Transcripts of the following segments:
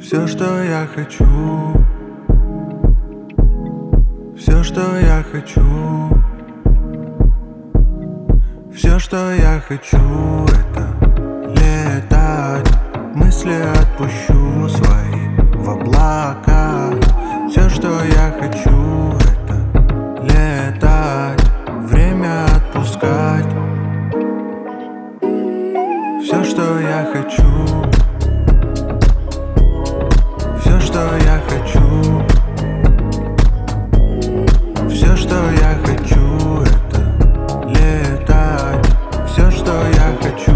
Все, что я хочу, все, что я хочу, все, что я хочу, это летать. Мысли отпущу свои в облака. Все, что я хочу, это летать, время отпускать. Все, что я хочу, все, что я хочу, все, что я хочу, это летать. Все, что я хочу.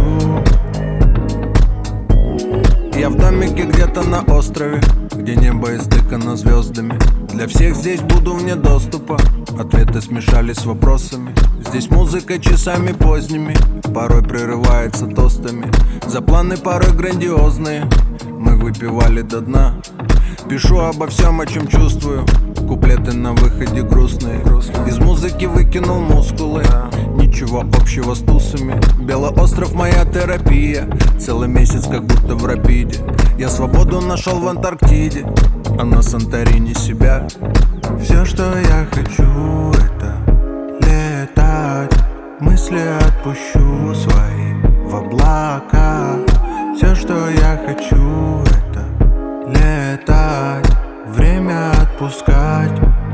Я в домике где-то на острове, где небо истыкано звездами. Для всех здесь буду вне доступа. Ответы смешались с вопросами. Здесь музыка часами поздними, порой прерывается тостами. За планы порой грандиозные мы выпивали до дна. Пишу обо всем, о чем чувствую. Куплеты на выходе грустные. Из музыки выкинул мускулы. Ничего общего с тусами. Белый остров моя терапия. Целый месяц как будто в рапиде. Я свободу нашел в Антарктиде, а на Санторини себя. Все, что я хочу, это летать. Мысли отпущу свои в облака. Все, что я хочу, это летать, время отпускать.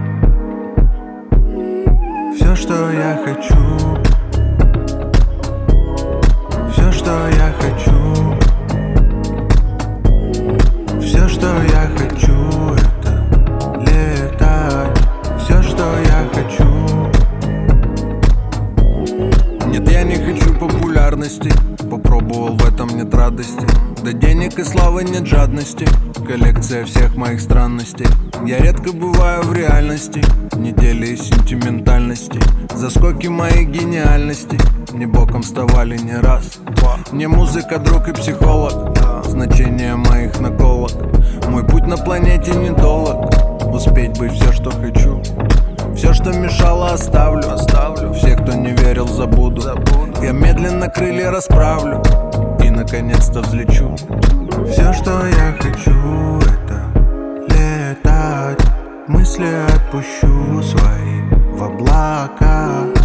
Все, что я хочу, все, что я хочу, все, что я хочу, это летать. Все, что я хочу. Нет, я не хочу популярности. Попробовал, в этом нет радости. До денег и славы нет жадности. Коллекция всех моих странностей. Я редко бываю в реальности. Недели и сентиментальности. Заскоки моей гениальности мне боком вставали не раз. Мне музыка друг и психолог. Значение моих наколок. Мой путь на планете недолг. Успеть быть все, что хочу. Все, что мешало, оставлю. Всех, кто не верил, забуду. Я медленно крылья расправлю и наконец-то взлечу. Все, что я хочу, это летать. Мысли отпущу свои в облака.